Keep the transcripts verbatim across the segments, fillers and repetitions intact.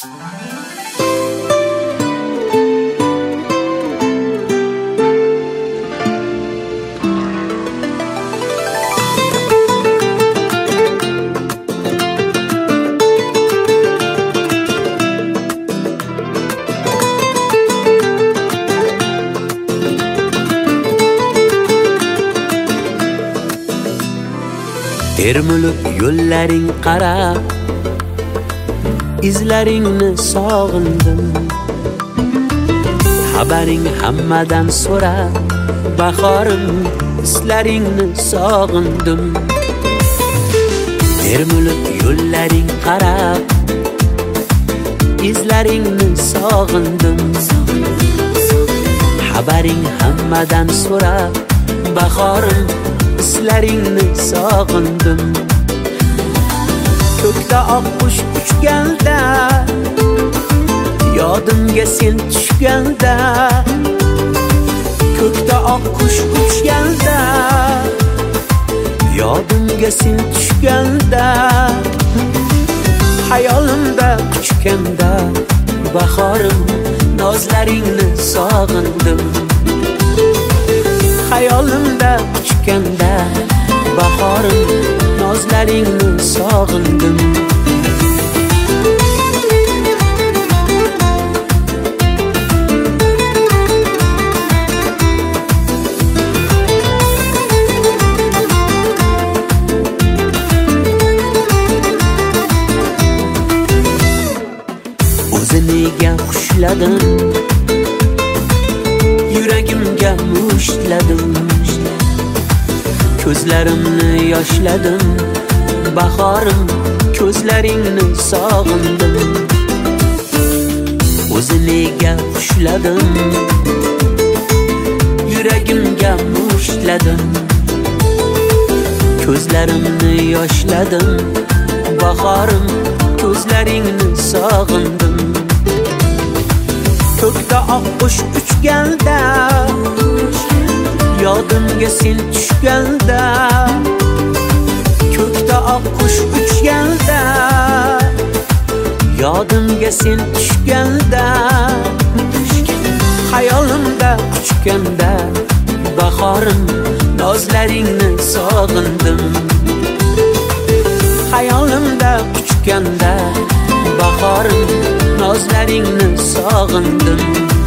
Termilib yo'llaring qarab, izlaringni sog'indim. Xabaring hammadan so'rab, bahorim islaringni sog'indim. Termilib yo'llaring qarab, izlaringni sog'indim. Xabaring hammadan so'rab, bahorim islaringni sog'indim. Ko'kda oqqush uchganda, yodimga sen tushganda. Ko'kda oqqush uchganda, yodimga sen tushganda. Hayolimda quchganda, bahorim nozlaringni sog'indim. Hayolimda quchganda, bahorim nozlaringni sog'indim. O'ziniga xushladim, yuragimga mushtladim. Ko'zlarimni yoshladim, bahorim ko'zlaringni sog'indim. O'ziniga xushladim, yuragimga mushtladim. Ko'zlarimni yoshladim, bahorim ko'zlaringni sog'indim. Ko'kda oqqush uchganda, yodimga sen tushganda. Ko'kda oqqush uchganda, yodimga sen tushganda. Hayolimda quchganda, bahorim nozlaringni sog'indim. Hayolimda quchganda, bahorim nozlaringni sog'indim.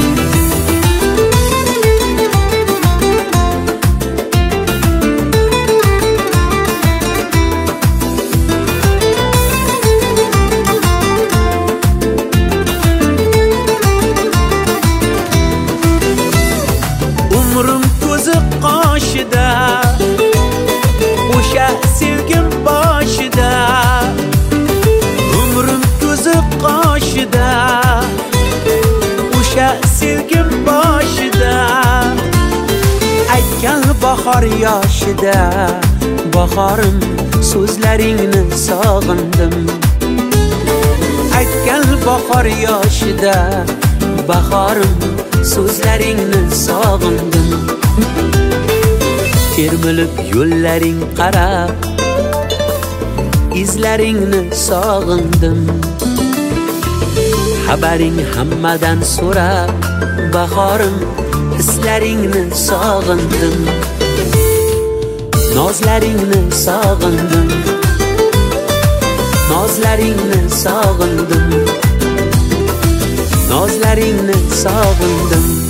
Umrim ko'zi qoshida, o'sha sevgim boshida. Umrim ko'zi qoshida, o'sha sevgim boshida. Aytgan bahor yoshida, bahorim so'zlaringni sog'indim. Aytgan bahor yoshida, bahorim so'zlaringni sog'indim. Termilib yo'llaring qarab, izlaringni sog'indim. Xabaring hammadan so'rab, bahorim islaringni sog'indim. Nozlaringni sog'indim, nozlaringni sog'indim. Nozlaringni sog'indim.